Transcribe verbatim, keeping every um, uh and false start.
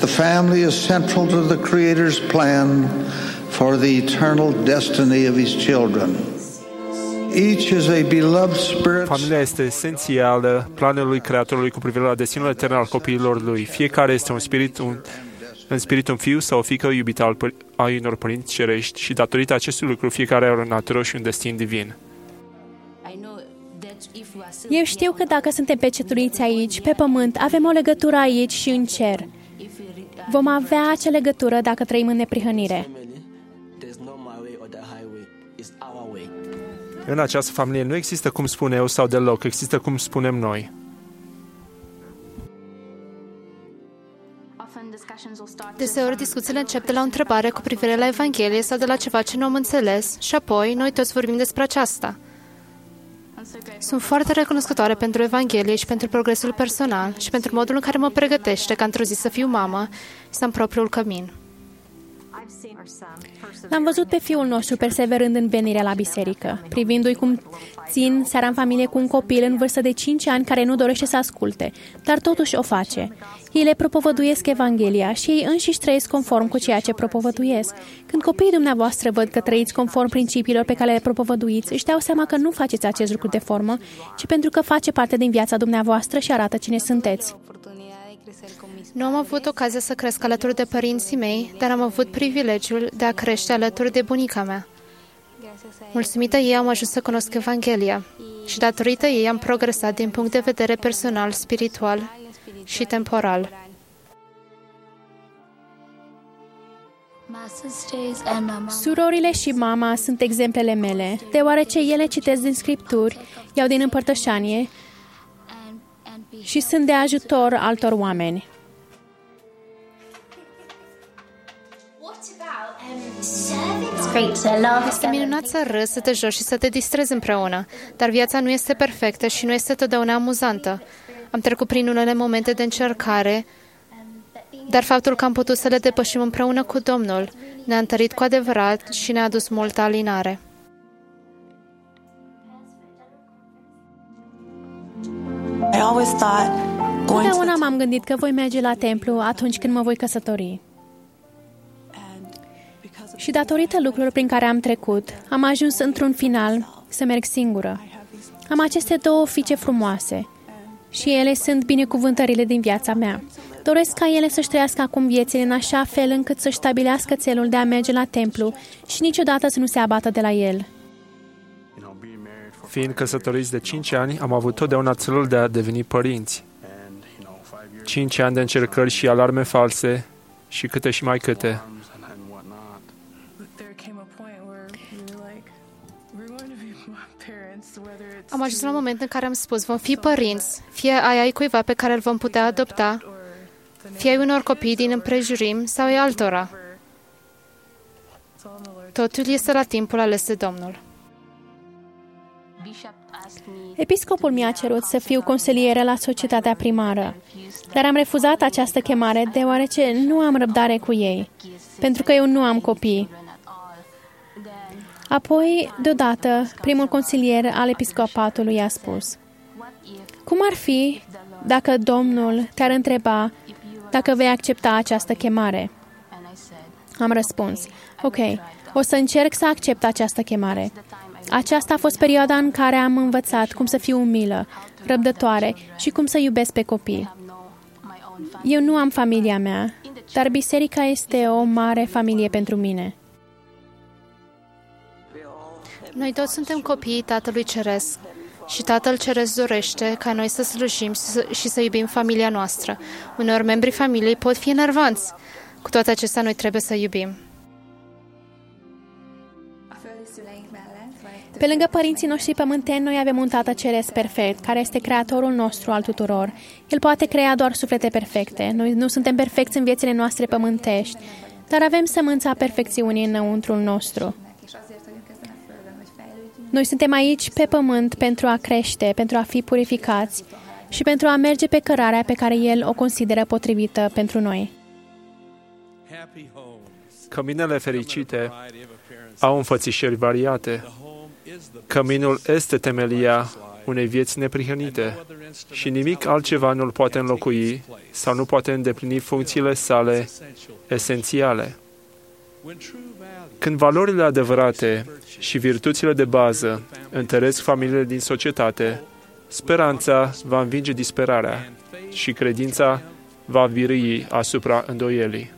the family is central to the Creator's plan for the eternal destiny of His children. Each is a beloved spirit. Familia este esențială planului Creatorului cu privire la destinul etern al copiilor lui. Fiecare este un spirit, un, în spirit un fiu sau o fiică iubită al păr- a unor părinți cerești și datorită acestui lucru fiecare are o natură și un destin divin. Eu știu că dacă suntem pecetuiți aici, pe pământ, avem o legătură aici și în cer. Vom avea acea legătură dacă trăim în neprihănire. În această familie nu există cum spun eu sau deloc, există cum spunem noi. Deseori discuțiile încep de la o întrebare cu privire la Evanghelie sau de la ceva ce nu am înțeles și apoi noi toți vorbim despre aceasta. Sunt foarte recunoscătoare pentru Evanghelie și pentru progresul personal și pentru modul în care mă pregătește ca într-o zi să fiu mamă și să am propriul cămin. L-am văzut pe fiul nostru perseverând în venirea la biserică, privindu-i cum țin seara în familie cu un copil în vârstă de cinci ani care nu dorește să asculte, dar totuși o face. Ei le propovăduiesc Evanghelia și ei înșiși trăiesc conform cu ceea ce propovăduiesc. Când copiii dumneavoastră văd că trăiți conform principiilor pe care le propovăduiți, își dau seama că nu faceți acest lucru de formă, ci pentru că face parte din viața dumneavoastră și arată cine sunteți. Nu am avut ocazia să cresc alături de părinții mei, dar am avut privilegiul de a crește alături de bunica mea. Mulțumită ei am ajuns să cunosc Evanghelia și datorită ei am progresat din punct de vedere personal, spiritual și temporal. Surorile și mama sunt exemplele mele, deoarece ele citesc din Scripturi, iau din împărtășanie și sunt de ajutor altor oameni. Este minunat să râzi, să te joci și să te distrezi împreună, dar viața nu este perfectă și nu este totdeauna amuzantă. Am trecut prin unele momente de încercare, dar faptul că am putut să le depășim împreună cu Domnul ne-a întărit cu adevărat și ne-a adus multă alinare. Întotdeauna m-am gândit că voi merge la templu atunci când mă voi căsători. Și datorită lucrurilor prin care am trecut, am ajuns într-un final să merg singură. Am aceste două fiice frumoase și ele sunt binecuvântările din viața mea. Doresc ca ele să-și trăiască acum viețile în așa fel încât să-și stabilească țelul de a merge la templu și niciodată să nu se abată de la el. Fiind căsătoriți de cinci ani, am avut totdeauna țelul de a deveni părinți. Cinci ani de încercări și alarme false și câte și mai câte. Am ajuns la un moment în care am spus, vom fi părinți, fie ai ai cuiva pe care îl vom putea adopta, fie ai unor copii din împrejurim sau ai altora. Totul este la timpul ales de Domnul. Episcopul mi-a cerut să fiu consilieră la societatea primară, dar am refuzat această chemare deoarece nu am răbdare cu ei, pentru că eu nu am copii. Apoi, deodată, primul consilier al episcopatului a spus, cum ar fi dacă Domnul te-ar întreba dacă vei accepta această chemare? Am răspuns, ok, o să încerc să accept această chemare. Aceasta a fost perioada în care am învățat cum să fiu umilă, răbdătoare și cum să iubesc pe copii. Eu nu am familia mea, dar biserica este o mare familie pentru mine. Noi toți suntem copiii Tatălui Ceresc și Tatăl Ceresc dorește ca noi să slujim și să iubim familia noastră. Uneori membrii familiei pot fi enervanți. Cu toate acestea, noi trebuie să iubim. Pe lângă părinții noștri pământeni, noi avem un Tată Ceresc perfect, care este Creatorul nostru al tuturor. El poate crea doar suflete perfecte. Noi nu suntem perfecți în viețile noastre pământești, dar avem sămânța perfecțiunii înăuntrul nostru. Noi suntem aici pe pământ pentru a crește, pentru a fi purificați și pentru a merge pe cărarea pe care El o consideră potrivită pentru noi. Căminele fericite au înfățișări variate. Căminul este temelia unei vieți neprihănite și nimic altceva nu-l poate înlocui sau nu poate îndeplini funcțiile sale esențiale. Când valorile adevărate și virtuțile de bază întăresc familiile din societate, speranța va învinge disperarea și credința va birui asupra îndoielii.